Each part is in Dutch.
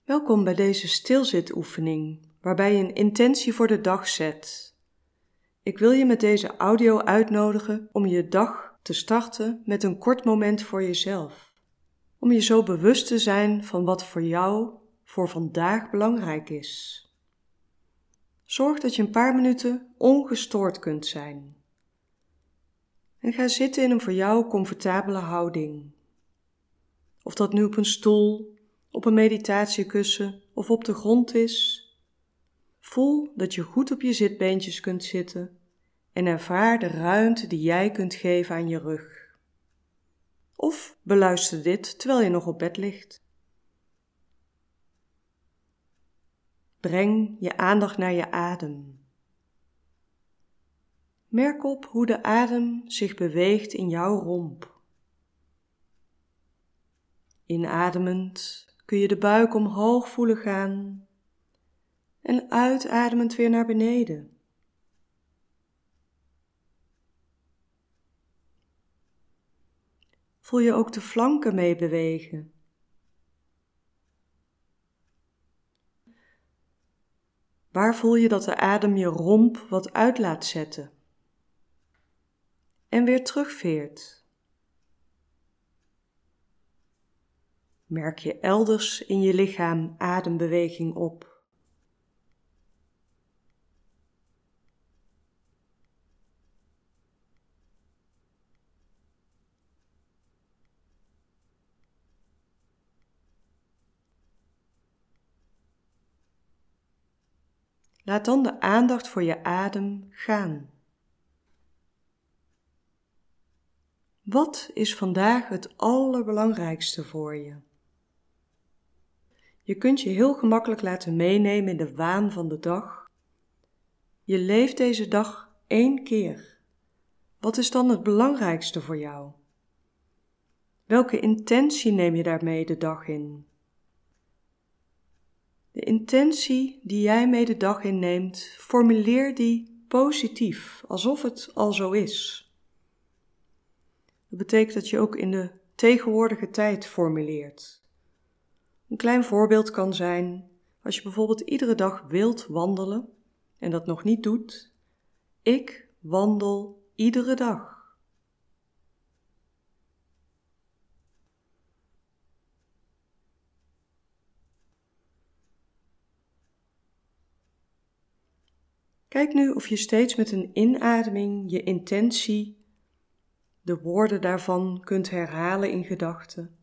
Welkom bij deze stilzitoefening, waarbij je een intentie voor de dag zet. Ik wil je met deze audio uitnodigen om je dag te starten met een kort moment voor jezelf. Om je zo bewust te zijn van wat voor jou voor vandaag belangrijk is. Zorg dat je een paar minuten ongestoord kunt zijn. En ga zitten in een voor jou comfortabele houding. Of dat nu op een stoel, op een meditatiekussen of op de grond is. Voel dat je goed op je zitbeentjes kunt zitten en ervaar de ruimte die jij kunt geven aan je rug. Of beluister dit terwijl je nog op bed ligt. Breng je aandacht naar je adem. Merk op hoe de adem zich beweegt in jouw romp. Inademend kun je de buik omhoog voelen gaan en uitademend weer naar beneden. Voel je ook de flanken mee bewegen. Waar voel je dat de adem je romp wat uit laat zetten en weer terugveert? Merk je elders in je lichaam adembeweging op? Laat dan de aandacht voor je adem gaan. Wat is vandaag het allerbelangrijkste voor je? Je kunt je heel gemakkelijk laten meenemen in de waan van de dag. Je leeft deze dag 1 keer. Wat is dan het belangrijkste voor jou? Welke intentie neem je daarmee de dag in? De intentie die jij mee de dag inneemt, formuleer die positief, alsof het al zo is. Dat betekent dat je ook in de tegenwoordige tijd formuleert. Een klein voorbeeld kan zijn, als je bijvoorbeeld iedere dag wilt wandelen en dat nog niet doet, ik wandel iedere dag. Kijk nu of je steeds met een inademing je intentie, de woorden daarvan kunt herhalen in gedachten.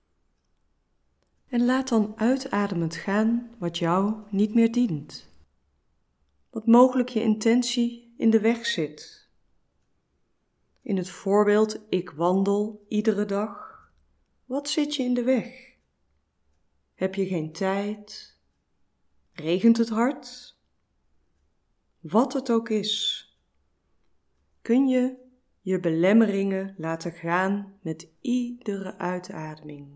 En laat dan uitademend gaan wat jou niet meer dient. Wat mogelijk je intentie in de weg zit. In het voorbeeld ik wandel iedere dag. Wat zit je in de weg? Heb je geen tijd? Regent het hard? Wat het ook is, kun je je belemmeringen laten gaan met iedere uitademing.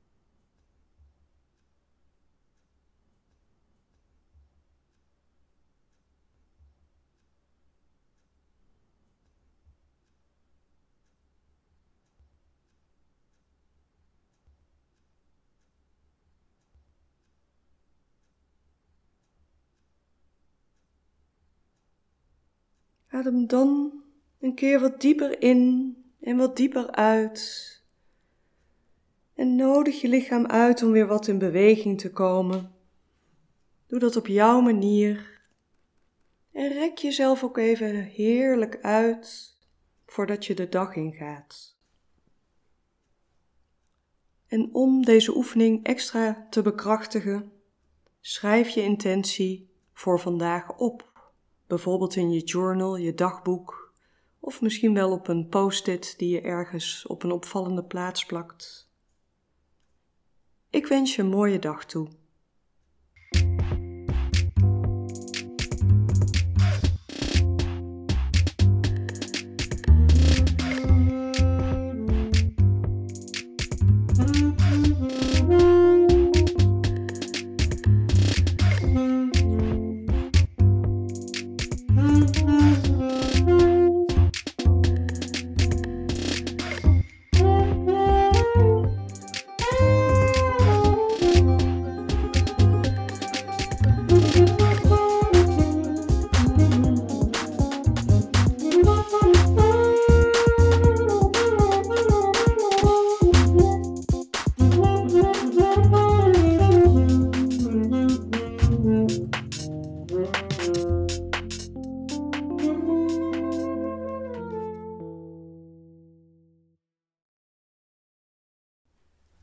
Adem dan een keer wat dieper in en wat dieper uit. En nodig je lichaam uit om weer wat in beweging te komen. Doe dat op jouw manier. En rek jezelf ook even heerlijk uit voordat je de dag ingaat. En om deze oefening extra te bekrachtigen, schrijf je intentie voor vandaag op. Bijvoorbeeld in je journal, je dagboek, of misschien wel op een post-it die je ergens op een opvallende plaats plakt. Ik wens je een mooie dag toe.